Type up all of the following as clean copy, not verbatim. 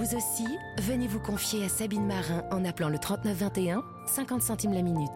Vous aussi, venez vous confier à Sabine Marin en appelant le 3921, 50 centimes la minute.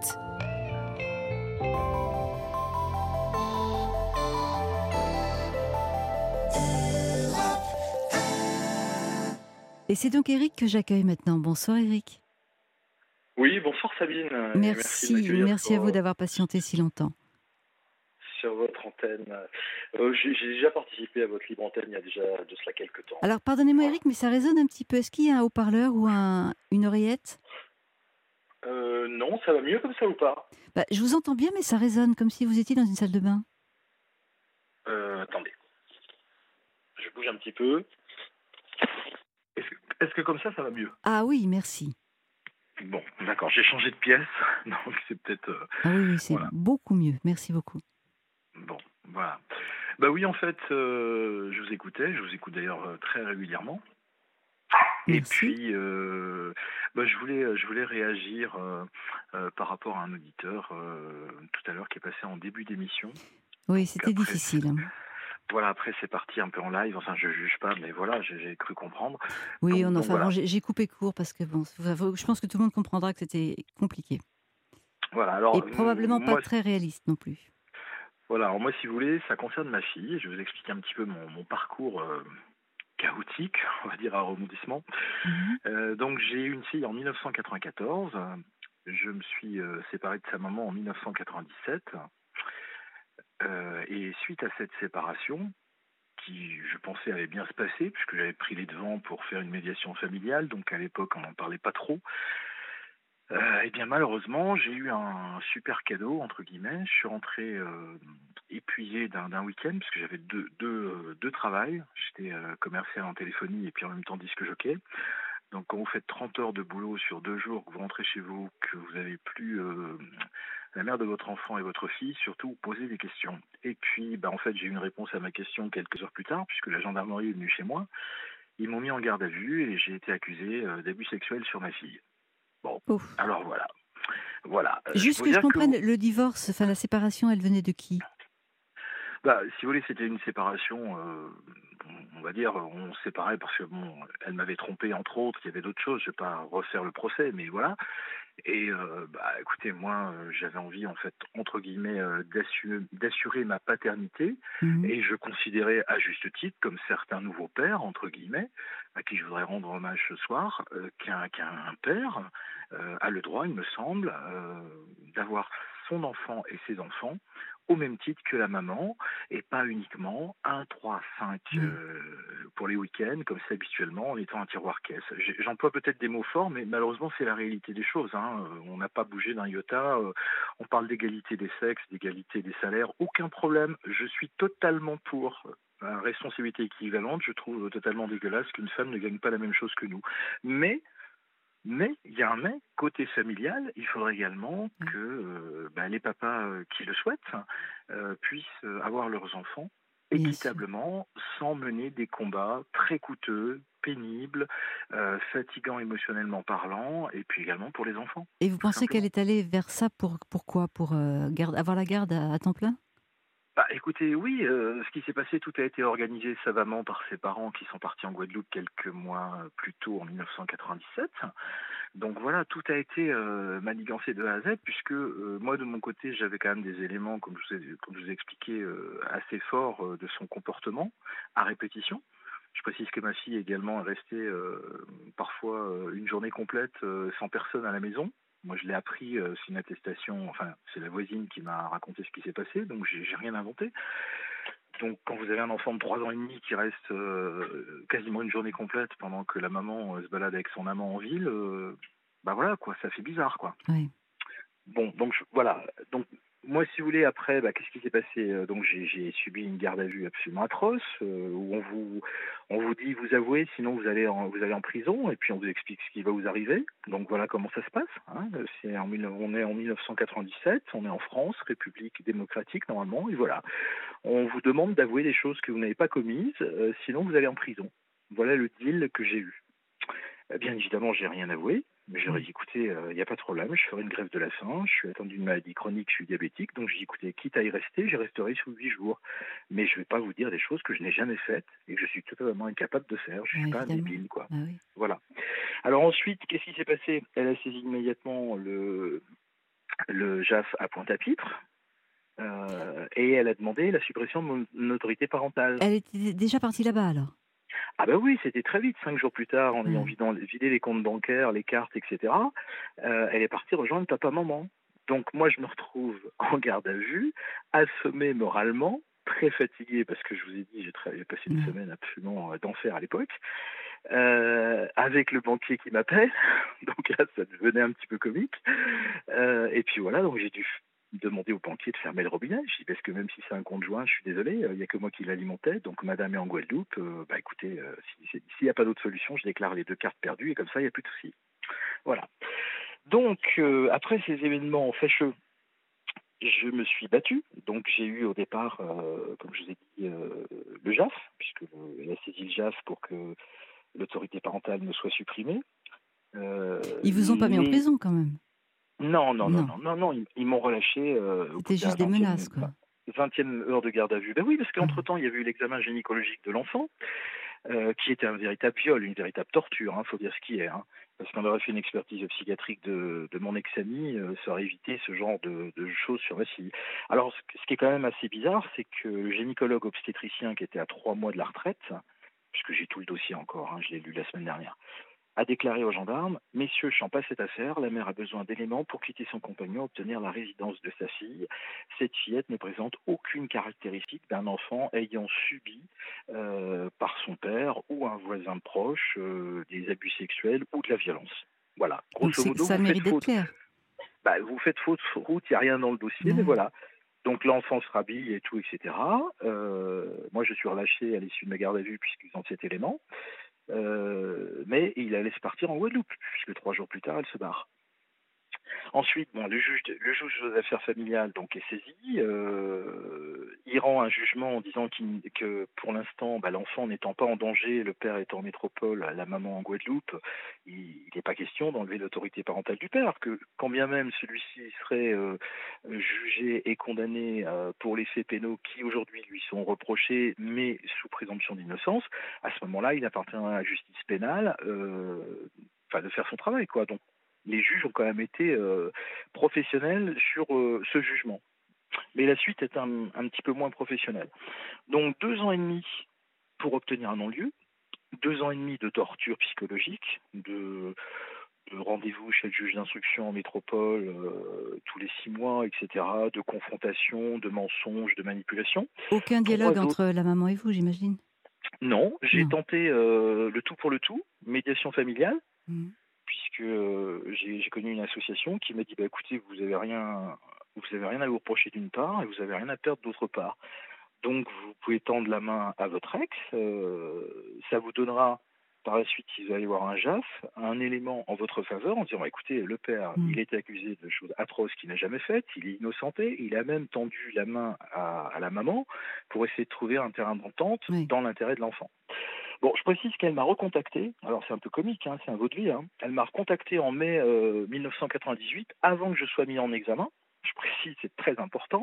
Et c'est donc Eric que j'accueille maintenant. Bonsoir Eric. Oui, bonsoir Sabine. Merci à vous d'avoir patienté si longtemps. Sur votre antenne. J'ai déjà participé à votre libre antenne il y a déjà de cela quelques temps. Alors pardonnez-moi Eric, mais ça résonne un petit peu. Est-ce qu'il y a un haut-parleur ou une oreillette ? Non, ça va mieux comme ça ou pas ? Je vous entends bien, mais ça résonne comme si vous étiez dans une salle de bain. Attendez. Je bouge un petit peu. Est-ce que comme ça va mieux ? Ah oui, merci. Bon, d'accord, j'ai changé de pièce, donc c'est peut-être... Ah oui, c'est beaucoup mieux, merci beaucoup. Bon, voilà. Oui, en fait, je vous écoutais, je vous écoute d'ailleurs très régulièrement. Merci. Et puis, je voulais réagir par rapport à un auditeur tout à l'heure qui est passé en début d'émission. Oui, Donc, c'était difficile. Voilà, après c'est parti un peu en live, enfin je juge pas, mais voilà, j'ai cru comprendre. Oui, donc voilà. j'ai coupé court parce que je pense que tout le monde comprendra que c'était compliqué. Voilà, alors, et probablement pas très réaliste non plus. Voilà, alors moi si vous voulez, ça concerne ma fille, je vais vous expliquer un petit peu mon parcours chaotique, on va dire à rebondissement. Donc j'ai eu une fille en 1994, je me suis séparé de sa maman en 1997, et suite à cette séparation, qui, je pensais, allait bien se passer, puisque j'avais pris les devants pour faire une médiation familiale, donc à l'époque, on n'en parlait pas trop. Et bien, malheureusement, j'ai eu un super cadeau, entre guillemets. Je suis rentré épuisé d'un week-end, parce que j'avais deux travails. J'étais commercial en téléphonie et puis en même temps disque jockey. Donc, quand vous faites 30 heures de boulot sur 2 jours, que vous rentrez chez vous, que vous n'avez plus la mère de votre enfant et votre fille, surtout, posez des questions. Et puis, en fait, j'ai eu une réponse à ma question quelques heures plus tard, puisque la gendarmerie est venue chez moi. Ils m'ont mis en garde à vue et j'ai été accusé d'abus sexuels sur ma fille. Bon, alors voilà. Juste que je comprenne, le divorce, la séparation, elle venait de qui ? Si vous voulez, c'était une séparation, on va dire, on se séparait parce que, elle m'avait trompé, entre autres, il y avait d'autres choses, je ne vais pas refaire le procès, mais voilà. Et écoutez, moi, j'avais envie, en fait, entre guillemets, d'assurer ma paternité, et je considérais, à juste titre, comme certains nouveaux pères, entre guillemets, à qui je voudrais rendre hommage ce soir, qu'un père a le droit, il me semble, d'avoir son enfant et ses enfants au même titre que la maman, et pas uniquement 1, 3, 5 pour les week-ends, comme c'est habituellement, en étant un tiroir-caisse. J'emploie peut-être des mots forts, mais malheureusement, c'est la réalité des choses. On n'a pas bougé d'un iota. On parle d'égalité des sexes, d'égalité des salaires. Aucun problème. Je suis totalement pour la responsabilité équivalente. Je trouve totalement dégueulasse qu'une femme ne gagne pas la même chose que nous. Mais il y a un mais, côté familial, il faudrait également que les papas qui le souhaitent puissent avoir leurs enfants équitablement, sans mener des combats très coûteux, pénibles, fatigants émotionnellement parlant, et puis également pour les enfants. Et vous pensez qu'elle est allée vers ça pourquoi ? Pour avoir la garde à temps plein ? Écoutez, oui, ce qui s'est passé, tout a été organisé savamment par ses parents qui sont partis en Guadeloupe quelques mois plus tôt, en 1997. Donc voilà, tout a été manigancé de A à Z, puisque moi, de mon côté, j'avais quand même des éléments, comme je vous ai expliqué, assez forts de son comportement, à répétition. Je précise que ma fille également est restée parfois une journée complète sans personne à la maison. Moi, je l'ai appris, c'est une attestation, enfin, c'est la voisine qui m'a raconté ce qui s'est passé, donc j'ai rien inventé. Donc, quand vous avez un enfant de 3 ans et demi qui reste quasiment une journée complète pendant que la maman se balade avec son amant en ville, voilà, quoi, ça fait bizarre, quoi. Oui. Bon, donc, voilà. Donc, moi, si vous voulez, après, qu'est-ce qui s'est passé ? Donc, j'ai subi une garde à vue absolument atroce, où on vous dit, vous avouez, sinon vous allez en prison, et puis on vous explique ce qui va vous arriver. Donc, voilà comment ça se passe. On est en 1997, on est en France, République démocratique, normalement, et voilà. On vous demande d'avouer des choses que vous n'avez pas commises, sinon vous allez en prison. Voilà le deal que j'ai eu. Bien évidemment, j'ai rien avoué. Mais j'aurais dit, écoutez, il n'y a pas de problème, je ferai une greffe de la faim, je suis atteint d'une maladie chronique, je suis diabétique, donc j'ai dit, écoutez, quitte à y rester, j'y resterai sous 8 jours. Mais je ne vais pas vous dire des choses que je n'ai jamais faites et que je suis totalement incapable de faire. Je ne Bah, suis pas un évidemment. débile, quoi. Bah oui. Voilà. Alors ensuite, qu'est-ce qui s'est passé? Elle a saisi immédiatement le JAF à Pointe-à-Pitre et elle a demandé la suppression de mon autorité parentale. Elle était déjà partie là-bas alors? Ah bah oui, c'était très vite. 5 jours plus tard, en ayant Ouais. vidé les comptes bancaires, les cartes, etc., elle est partie rejoindre papa-maman. Donc moi, je me retrouve en garde à vue, assommé moralement, très fatigué, parce que je vous ai dit, j'ai passé une Ouais. semaine absolument d'enfer à l'époque, avec le banquier qui m'appelle. Donc là, ça devenait un petit peu comique. Et puis voilà, donc j'ai dû demander au banquier de fermer le robinet. Je dis, parce que même si c'est un compte joint, je suis désolé, il n'y a que moi qui l'alimentais. Donc madame est en Guadeloupe, bah écoutez, s'il n'y a pas d'autre solution, je déclare les 2 cartes perdues et comme ça, il n'y a plus de souci. Voilà. Donc, après ces événements fâcheux, je me suis battu. Donc j'ai eu au départ, comme je vous ai dit, le JAF, puisque elle a saisi le JAF pour que l'autorité parentale me soit supprimée. Ils vous ont pas mis en Mais prison quand même? non, non, non, Non, non, non, non, ils m'ont relâché au bout c'était de la juste des menaces, 20e, quoi. 20e heure de garde à vue. Ben oui, parce Ah. qu'entre-temps, il y avait eu l'examen gynécologique de l'enfant, qui était un véritable viol, une véritable torture, faut dire ce qui est. Parce qu'on aurait fait une expertise psychiatrique de mon ex-ami, ça aurait évité ce genre de choses sur ma fille. Alors, ce qui est quand même assez bizarre, c'est que le gynécologue obstétricien qui était à 3 mois de la retraite, puisque j'ai tout le dossier encore, je l'ai lu la semaine dernière, a déclaré aux gendarmes: Messieurs, je sens pas cette affaire, la mère a besoin d'éléments pour quitter son compagnon, obtenir la résidence de sa fille. Cette fillette ne présente aucune caractéristique d'un enfant ayant subi par son père ou un voisin proche des abus sexuels ou de la violence. Voilà, Donc grosso modo, ça a vous le faites mérite d'être faute. clair. Bah, vous faites fausse route, il n'y a rien dans le dossier, mais Ouais. voilà. Donc l'enfant se rhabille et tout, etc. Moi, je suis relâché à l'issue de ma garde à vue puisqu'ils ont cet élément. Mais il la laisse partir en Guadeloupe, puisque 3 jours plus tard, elle se barre. Ensuite, bon, le juge aux affaires familiales donc, est saisi. Il rend un jugement en disant que pour l'instant, l'enfant n'étant pas en danger, le père étant en métropole, la maman en Guadeloupe, il n'est pas question d'enlever l'autorité parentale du père, que quand bien même celui-ci serait jugé et condamné pour les faits pénaux qui aujourd'hui lui sont reprochés, mais sous présomption d'innocence, à ce moment-là, il appartient à la justice pénale de faire son travail, quoi. Donc, les juges ont quand même été professionnels sur ce jugement. Mais la suite est un petit peu moins professionnelle. Donc 2 ans et demi pour obtenir un non-lieu, 2 ans et demi de torture psychologique, de rendez-vous chez le juge d'instruction en métropole tous les 6 mois, etc., de confrontation, de mensonges, de manipulation. Aucun 3 dialogue entre autres. la maman et vous, j'imagine? Non, j'ai Non. tenté le tout pour le tout, médiation familiale, Mmh. puisque j'ai connu une association qui m'a dit écoutez, vous avez rien à vous reprocher d'une part et vous avez rien à perdre d'autre part. Donc vous pouvez tendre la main à votre ex, ça vous donnera par la suite, si vous allez voir un JAF, un élément en votre faveur en disant écoutez, le père, Mmh. il est accusé de choses atroces qu'il n'a jamais faites, il est innocenté, il a même tendu la main à la maman pour essayer de trouver un terrain d'entente Oui. dans l'intérêt de l'enfant. Bon, je précise qu'elle m'a recontacté, alors c'est un peu comique, c'est un vaudeville, elle m'a recontacté en mai 1998, avant que je sois mis en examen, je précise, c'est très important,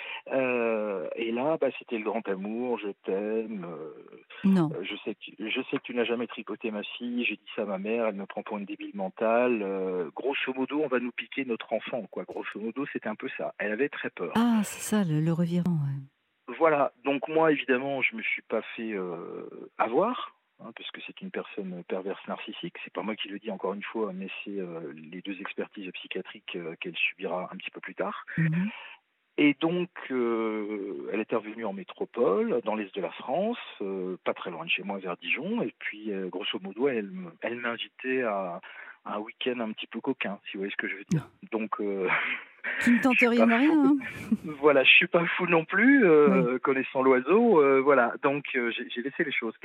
et là, c'était le grand amour, je t'aime, Non. je sais que tu n'as jamais tripoté ma fille, j'ai dit ça à ma mère, elle me prend pour une débile mentale, grosso modo, on va nous piquer notre enfant, quoi, grosso modo, c'était un peu ça, elle avait très peur. Ah, c'est ça le revirement, ouais. Voilà, donc moi évidemment je me suis pas fait avoir, parce que c'est une personne perverse narcissique, c'est pas moi qui le dis encore une fois, mais c'est les 2 expertises psychiatriques qu'elle subira un petit peu plus tard. Mmh. Et donc elle est revenue en métropole, dans l'est de la France, pas très loin de chez moi, vers Dijon, et puis grosso modo elle m'invitait à un week-end un petit peu coquin, si vous voyez ce que je veux dire. Donc Qui ne je tente suis rien pas à fou. rien, hein? Voilà, je suis pas fou non plus, Oui. connaissant l'oiseau, voilà. Donc j'ai laissé les choses.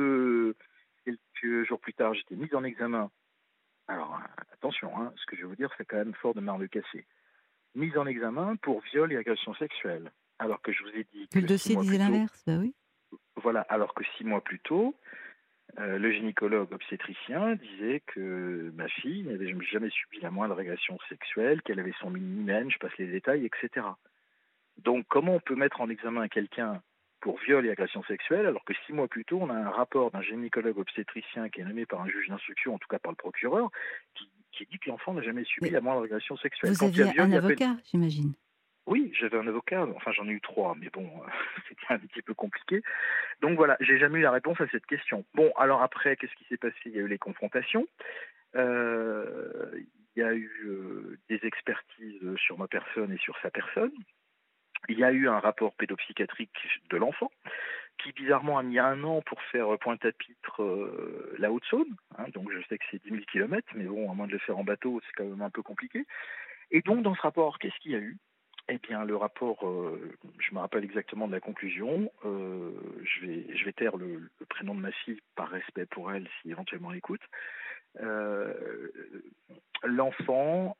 Quelques jours plus tard, j'étais mis en examen. Alors attention, ce que je vais vous dire, c'est quand même fort de marre de casser. Mise en examen pour viol et agression sexuelle. Alors que je vous ai dit Que le que 6 dossier mois disait plus tôt, l'inverse, bah oui. voilà, alors que 6 mois plus tôt, Le gynécologue obstétricien disait que ma fille n'avait jamais subi la moindre agression sexuelle, qu'elle avait son hymen, je passe les détails, etc. Donc, comment on peut mettre en examen quelqu'un pour viol et agression sexuelle, alors que 6 mois plus tôt, on a un rapport d'un gynécologue obstétricien qui est nommé par un juge d'instruction, en tout cas par le procureur, qui dit que l'enfant n'a jamais subi Mais la moindre agression sexuelle. vous Quand il y a aviez viol, un il y a avocat, j'imagine? Oui, j'avais un avocat, enfin j'en ai eu 3, mais bon, c'était un petit peu compliqué. Donc voilà, j'ai jamais eu la réponse à cette question. Bon, alors après, qu'est-ce qui s'est passé? Il y a eu les confrontations. Il y a eu des expertises sur ma personne et sur sa personne. Il y a eu un rapport pédopsychiatrique de l'enfant qui bizarrement a mis 1 an pour faire Pointe-à-Pitre, la Haute-Saône. Hein, donc je sais que c'est 10 000 kilomètres, mais bon, à moins de le faire en bateau, c'est quand même un peu compliqué. Et donc dans ce rapport, qu'est-ce qu'il y a eu? Eh bien, le rapport, je me rappelle exactement de la conclusion. Je vais taire le prénom de ma fille par respect pour elle, si éventuellement elle écoute. Euh, L'enfant,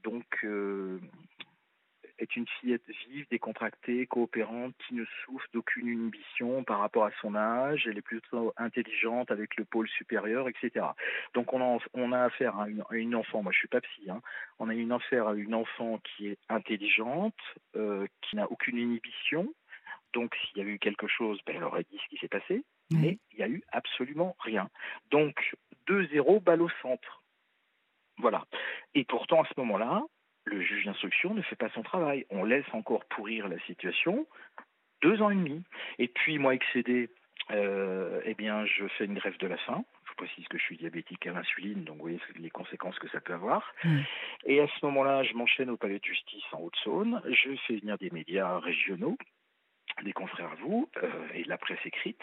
est une fillette vive, décontractée, coopérante, qui ne souffre d'aucune inhibition par rapport à son âge. Elle est plutôt intelligente avec le pôle supérieur, etc. Donc on a affaire à une enfant, moi je suis pas psy, hein, on a une affaire à une enfant qui est intelligente, qui n'a aucune inhibition. Donc s'il y a eu quelque chose, ben, elle aurait dit ce qui s'est passé, mais Oui. il n'y a eu absolument rien. Donc 2-0, balle au centre. Voilà. Et pourtant, à ce moment-là, le juge d'instruction ne fait pas son travail. On laisse encore pourrir la situation 2 ans et demi. Et puis, moi, excédé, eh bien, je fais une greffe de la faim. Je précise que je suis diabétique à l'insuline, donc vous voyez les conséquences que ça peut avoir. Oui. Et à ce moment-là, je m'enchaîne au palais de justice en Haute-Saône. Je fais venir des médias régionaux, des confrères à vous, et de la presse écrite.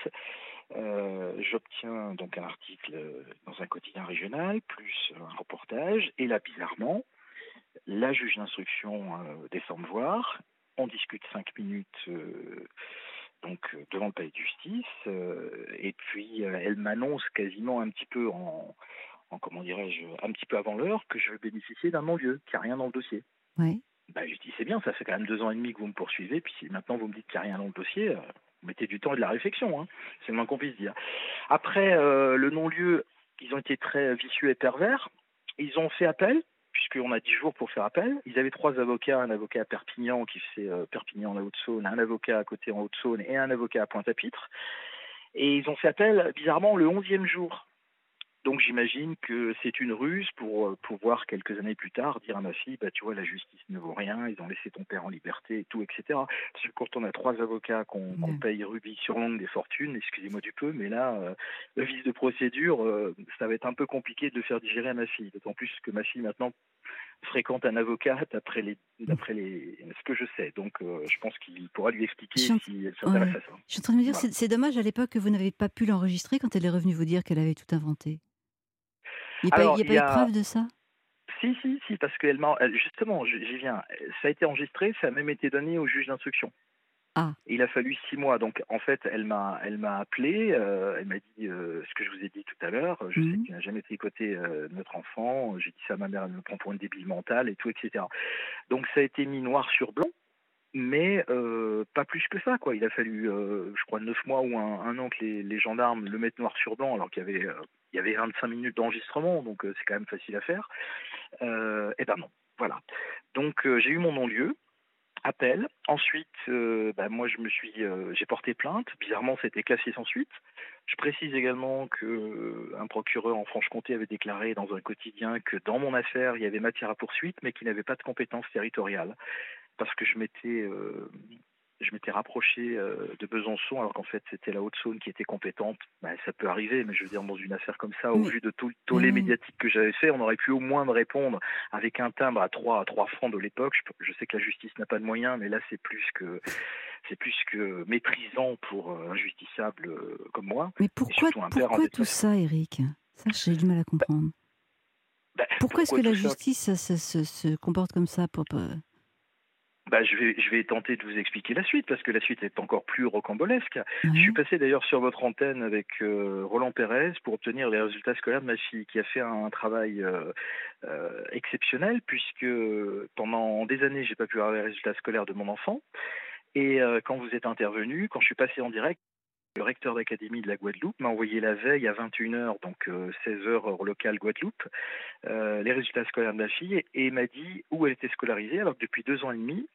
J'obtiens donc un article dans un quotidien régional, plus un reportage, et là, bizarrement, la juge d'instruction descend me voir, on discute 5 minutes devant le palais de justice, et puis elle m'annonce quasiment un petit peu comment dirais-je, un petit peu avant l'heure que je vais bénéficier d'un non-lieu, qu'il n'y a rien dans le dossier. Oui. Bah, je dis c'est bien, ça fait quand même 2 ans et demi que vous me poursuivez, puis si maintenant vous me dites qu'il n'y a rien dans le dossier, vous mettez du temps et de la réflexion, hein. C'est le moins qu'on puisse dire. Après le non-lieu, ils ont été très vicieux et pervers. Ils ont fait appel, puisqu'on a 10 jours pour faire appel. Ils avaient 3 avocats, un avocat à Perpignan qui fait Perpignan en Haute-Saône, un avocat à côté en Haute-Saône et un avocat à Pointe-à-Pitre. Et ils ont fait appel bizarrement le 11e jour. Donc j'imagine que c'est une ruse pour pouvoir quelques années plus tard dire à ma fille, bah tu vois, la justice ne vaut rien, ils ont laissé ton père en liberté et tout, etc. Parce que quand on a 3 avocats qu'on Oui. paye rubis sur l'ongle des fortunes, excusez-moi du peu, mais là, le vice de procédure, ça va être un peu compliqué de le faire digérer à ma fille. D'autant plus que ma fille maintenant fréquente un avocat d'après ce que je sais. Donc je pense qu'il pourra lui Je expliquer suis en... si elle s'intéresse ouais. à ça. Je suis en train de me dire, Voilà. c'est dommage à l'époque que vous n'avez pas pu l'enregistrer quand elle est revenue vous dire qu'elle avait tout inventé. Il Alors n'y a il pas y eu de a preuve de ça? si, parce justement, j'y viens. Ça a été enregistré, ça a même été donné au juge d'instruction. Ah. Il a fallu 6 mois. Donc, en fait, elle m'a appelé, elle m'a dit ce que je vous ai dit tout à l'heure. Je sais que Mhm. tu n'as jamais tricoté notre enfant. J'ai dit ça à ma mère, elle me prend pour une débile mentale et tout, etc. Donc, ça a été mis noir sur blanc. Mais pas plus que ça, quoi. Il a fallu, je crois, 9 mois ou un an que les gendarmes le mettent noir sur blanc, alors il y avait 25 minutes d'enregistrement, donc c'est quand même facile à faire. Eh ben non, voilà. Donc j'ai eu mon non-lieu, appel. Ensuite, moi j'ai porté plainte. Bizarrement, c'était classé sans suite. Je précise également que un procureur en Franche-Comté avait déclaré dans un quotidien que dans mon affaire, il y avait matière à poursuite, mais qu'il n'avait pas de compétences territoriales parce que je m'étais rapproché de Besançon alors qu'en fait c'était la Haute-Saône qui était compétente. Ben, ça peut arriver, mais je veux dire dans une affaire comme ça, au Mais, vu de tout le mais tollé oui. médiatique que j'avais fait, on aurait pu au moins me répondre avec un timbre à 3 francs de l'époque. Je sais que la justice n'a pas de moyens, mais là c'est plus que méprisant pour un justiciable comme moi, Mais et pourquoi, surtout un père en pourquoi tout détresse. ça, Eric? Ça, j'ai du mal à Bah, comprendre. Pourquoi est-ce Pourquoi que la tout ça? justice se comporte comme ça Bah, je vais tenter de vous expliquer la suite, parce que la suite est encore plus rocambolesque. Je suis Ouais. passé d'ailleurs sur votre antenne avec Roland Pérez pour obtenir les résultats scolaires de ma fille, qui a fait un travail exceptionnel, puisque pendant des années, j'ai pas pu avoir les résultats scolaires de mon enfant. Et quand vous êtes intervenu, quand je suis passé en direct, le recteur d'académie de la Guadeloupe m'a envoyé la veille à 21h, donc 16h heure locale Guadeloupe, les résultats scolaires de ma fille et m'a dit où elle était scolarisée, alors que depuis 2 ans et demi,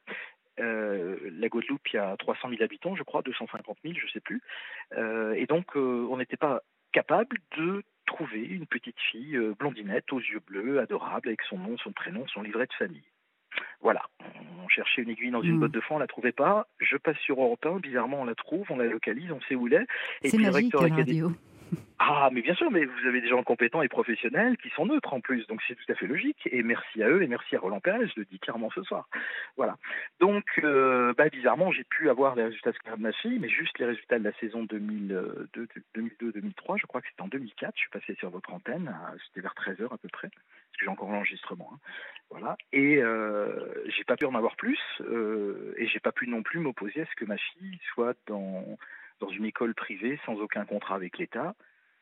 la Guadeloupe, il y a 300 000 habitants, je crois, 250 000, je ne sais plus. Et donc, on n'était pas capable de trouver une petite fille blondinette aux yeux bleus, adorable, avec son nom, son prénom, son livret de famille. Voilà, on cherchait une aiguille dans une botte Hmm. de foin, on la trouvait pas. Je passe sur Europe 1, bizarrement on la trouve, on la localise, on sait où elle est. Et C'est puis le magique recteur à la d'académie. radio. Ah, mais bien sûr, mais vous avez des gens compétents et professionnels qui sont neutres en plus, donc c'est tout à fait logique. Et merci à eux et merci à Roland Pérez, je le dis clairement ce soir. Voilà. Donc, bizarrement, j'ai pu avoir les résultats scolaires de ma fille, mais juste les résultats de la saison 2002-2003, je crois que c'était en 2004, je suis passé sur votre antenne, c'était vers 13h à peu près, parce que j'ai encore l'enregistrement. Hein. Voilà. Et j'ai pas pu en avoir plus, et j'ai pas pu non plus m'opposer à ce que ma fille soit dans une école privée sans aucun contrat avec l'État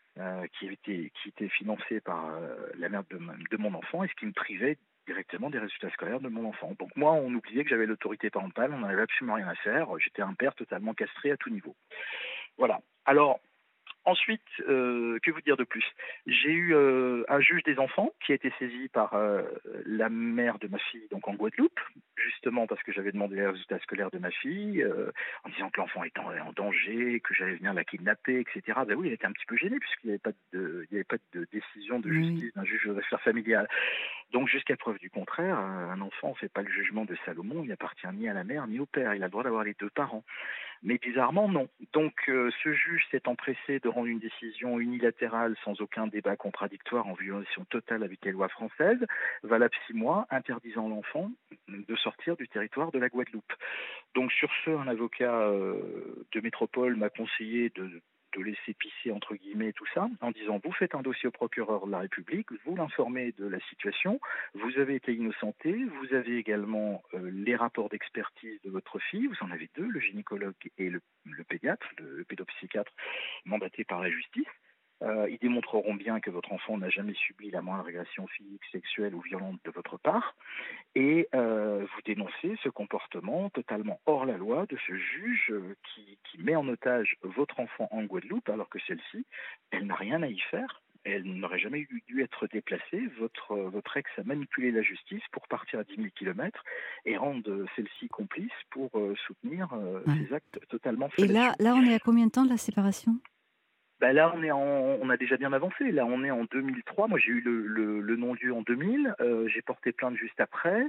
qui était financé par la mère de mon enfant et ce qui me privait directement des résultats scolaires de mon enfant. Donc moi, on oubliait que j'avais l'autorité parentale, on n'avait absolument rien à faire, j'étais un père totalement castré à tout niveau. Voilà. Alors, ensuite, que vous dire de plus? J'ai eu un juge des enfants qui a été saisi par la mère de ma fille, donc en Guadeloupe, justement parce que j'avais demandé les résultats scolaires de ma fille, en disant que l'enfant était en danger, que j'allais venir la kidnapper, etc. Ben oui, elle était un petit peu gênée puisqu'il n'y avait pas de décision de Oui. justice d'un juge aux affaires familiales. Donc jusqu'à preuve du contraire, un enfant ne fait pas le jugement de Salomon, il appartient ni à la mère ni au père, il a le droit d'avoir les deux parents. Mais bizarrement, non. Donc, ce juge s'est empressé de rendre une décision unilatérale sans aucun débat contradictoire en violation totale avec les lois françaises, valable 6 mois, interdisant l'enfant de sortir du territoire de la Guadeloupe. Donc, sur ce, un avocat de métropole m'a conseillé de laisser pisser entre guillemets tout ça en disant vous faites un dossier au procureur de la République, vous l'informez de la situation, vous avez été innocenté, vous avez également les rapports d'expertise de votre fille, vous en avez deux, le gynécologue et le pédiatre, le pédopsychiatre mandaté par la justice. Ils démontreront bien que votre enfant n'a jamais subi la moindre agression physique, sexuelle ou violente de votre part et vous dénoncez ce comportement totalement hors la loi de ce juge qui met en otage votre enfant en Guadeloupe alors que celle-ci, elle n'a rien à y faire. Elle n'aurait jamais dû être déplacée. Votre ex a manipulé la justice pour partir à 10 000 kilomètres et rendre celle-ci complice pour soutenir Ouais. ces actes totalement Et fallacieux. là, on est à combien de temps de la séparation? Bah là, on a déjà bien avancé. Là, on est en 2003. Moi, j'ai eu le non-lieu en 2000. J'ai porté plainte juste après.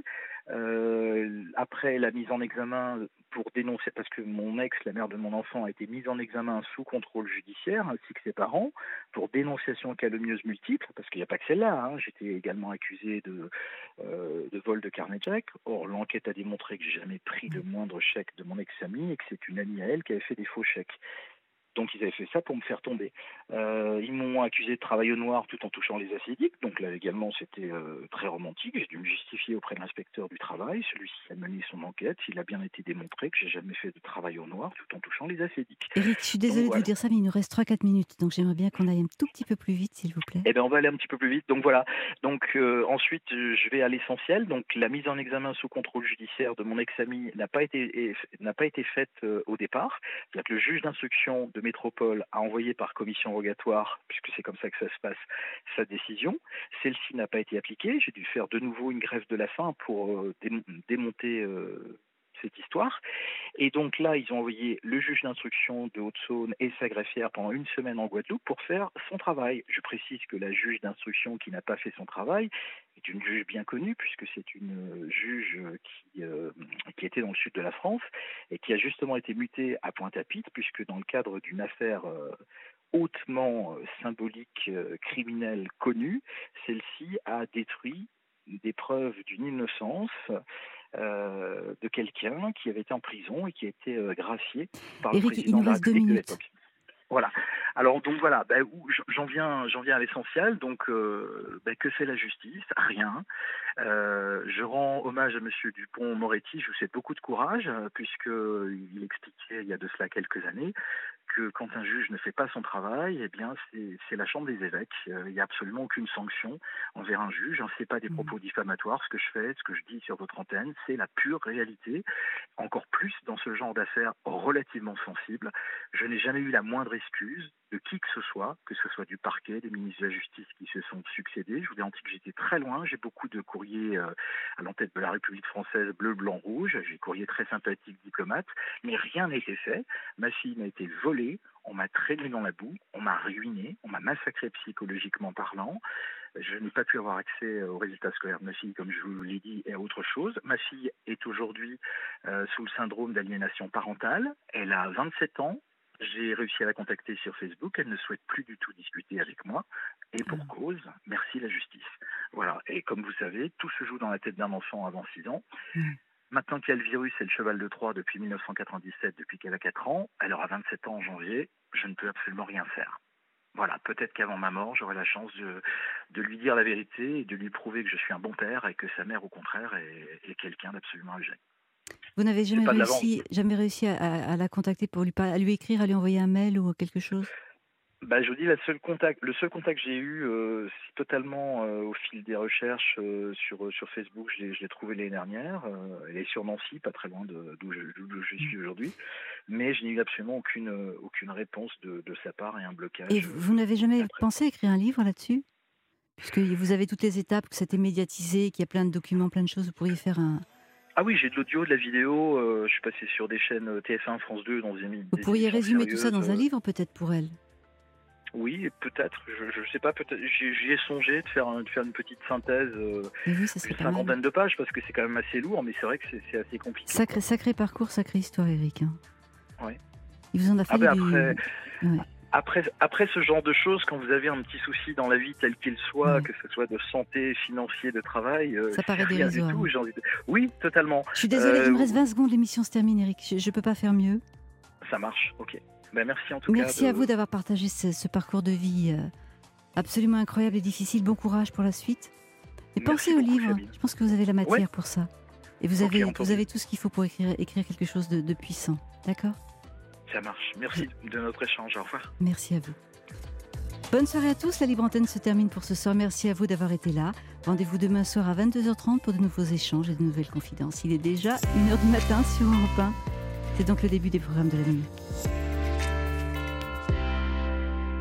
Après la mise en examen pour dénoncer, parce que mon ex, la mère de mon enfant, a été mise en examen sous contrôle judiciaire, ainsi que ses parents, pour dénonciation calomnieuse multiple, parce qu'il n'y a pas que celle-là. Hein. J'étais également accusé de vol de carnet de chèques. Or, l'enquête a démontré que j'ai jamais pris le moindre chèque de mon ex-amie et que c'est une amie à elle qui avait fait des faux chèques. Donc ils avaient fait ça pour me faire tomber. Ils m'ont accusé de travail au noir tout en touchant les acédiques. Donc là également c'était très romantique. J'ai dû me justifier auprès de l'inspecteur du travail. Celui-ci a mené son enquête. Il a bien été démontré que j'ai jamais fait de travail au noir tout en touchant les acédiques. Eric, je suis Donc désolée de vous voilà. dire ça, mais il nous reste 3-4 minutes. Donc j'aimerais bien qu'on aille un tout petit peu plus vite, s'il vous plaît. Eh bien, on va aller un petit peu plus vite. Donc voilà. Donc ensuite, je vais à l'essentiel. Donc la mise en examen sous contrôle judiciaire de mon ex-ami n'a pas été faite au départ. C'est-à-dire que le juge d'instruction de métropole a envoyé par commission rogatoire, puisque c'est comme ça que ça se passe, sa décision. Celle-ci n'a pas été appliquée. J'ai dû faire de nouveau une grève de la faim pour démonter cette histoire. Et donc là, ils ont envoyé le juge d'instruction de Haute-Saône et sa greffière pendant une semaine en Guadeloupe pour faire son travail. Je précise que la juge d'instruction qui n'a pas fait son travail est une juge bien connue puisque c'est une juge qui était dans le sud de la France et qui a justement été mutée à Pointe-à-Pitre puisque dans le cadre d'une affaire hautement symbolique, criminelle connue, celle-ci a détruit des preuves d'une innocence de quelqu'un qui avait été en prison et qui a été gracié par le Eric, il président nous de la reste deux République de minutes. l'époque. Voilà. Alors donc voilà, j'en viens à l'essentiel. Donc que fait la justice? Rien. Je rends hommage à Monsieur Dupond-Moretti. Je vous souhaite beaucoup de courage puisque il expliquait il y a de cela quelques années que quand un juge ne fait pas son travail, eh bien, c'est la chambre des évêques. Il n'y a absolument aucune sanction envers un juge. Ce n'est pas des Mmh. propos diffamatoires, ce que je fais, ce que je dis sur votre antenne, c'est la pure réalité. Encore plus dans ce genre d'affaires relativement sensibles. Je n'ai jamais eu la moindre excuse de qui que ce soit du parquet, des ministres de la Justice qui se sont succédés. Je vous garantis que j'étais très loin. J'ai beaucoup de courriers à l'entête de la République française, bleu, blanc, rouge. J'ai des courriers très sympathiques, diplomates, mais rien n'a été fait. Ma fille m'a été volée, on m'a traîné dans la boue, on m'a ruiné, on m'a massacré psychologiquement parlant. Je n'ai pas pu avoir accès aux résultats scolaires de ma fille, comme je vous l'ai dit, et à autre chose. Ma fille est aujourd'hui sous le syndrome d'aliénation parentale. Elle a 27 ans. J'ai réussi à la contacter sur Facebook. Elle ne souhaite plus du tout discuter avec moi. Et pour cause, merci la justice. Voilà. Et comme vous savez, tout se joue dans la tête d'un enfant avant 6 ans. Mmh. Maintenant qu'il y a le virus et le cheval de Troie depuis 1997, depuis qu'elle a 4 ans, elle aura 27 ans en janvier, je ne peux absolument rien faire. Voilà, peut-être qu'avant ma mort, j'aurai la chance de lui dire la vérité et de lui prouver que je suis un bon père et que sa mère, au contraire, est quelqu'un d'absolument abject. Vous n'avez C'est pas de la vente. jamais réussi à la contacter pour à lui écrire, à lui envoyer un mail ou quelque chose? Bah, je vous dis, le seul contact que j'ai eu, c'est totalement au fil des recherches sur Facebook. Je l'ai trouvé l'année dernière. Elle est sur Nancy, pas très loin d'où je suis aujourd'hui. Mais je n'ai eu absolument aucune réponse de sa part et un blocage. Et vous n'avez jamais Après. pensé à écrire un livre là-dessus? Puisque vous avez toutes les étapes, que c'était médiatisé, qu'il y a plein de documents, plein de choses, vous pourriez faire un... Ah oui, j'ai de l'audio, de la vidéo. Je suis passé sur des chaînes TF1, France 2, dans des Vous pourriez émissions résumer tout ça dans un sérieuses. livre peut-être pour elle? Oui, peut-être. Je sais pas. Peut-être. J'y ai songé de faire une petite synthèse. Et oui, ça serait Une pas mal. cinquantaine de pages parce que c'est quand même assez lourd, mais c'est vrai que c'est assez compliqué. Sacré parcours, sacrée histoire, Eric. Hein. Ouais. Il vous en a fallu Ben Ouais. après ce genre de choses, quand vous avez un petit souci dans la vie tel qu'il soit, Ouais. que ce soit de santé, financier, de travail, Ça paraît c'est rien du dérisoire. tout. J'ai envie de... Oui, totalement. Je suis désolée, il me reste 20 secondes, l'émission se termine, Eric. Je ne peux pas faire mieux. Ça marche, ok. Ben, merci en tout Merci cas. à vous d'avoir partagé ce parcours de vie absolument incroyable et difficile. Bon courage pour la suite. Et Merci pensez au beaucoup, livre. Sabine. Je pense que vous avez la matière Ouais. pour ça. Et vous Ok, avez, entendu. vous avez tout ce qu'il faut pour écrire quelque chose de puissant. D'accord? Ça marche. Merci de notre échange. Au revoir. Merci à vous. Bonne soirée à tous. La Libre Antenne se termine pour ce soir. Merci à vous d'avoir été là. Rendez-vous demain soir à 22h30 pour de nouveaux échanges et de nouvelles confidences. Il est déjà 1h du matin sur Europe 1. C'est donc le début des programmes de la nuit.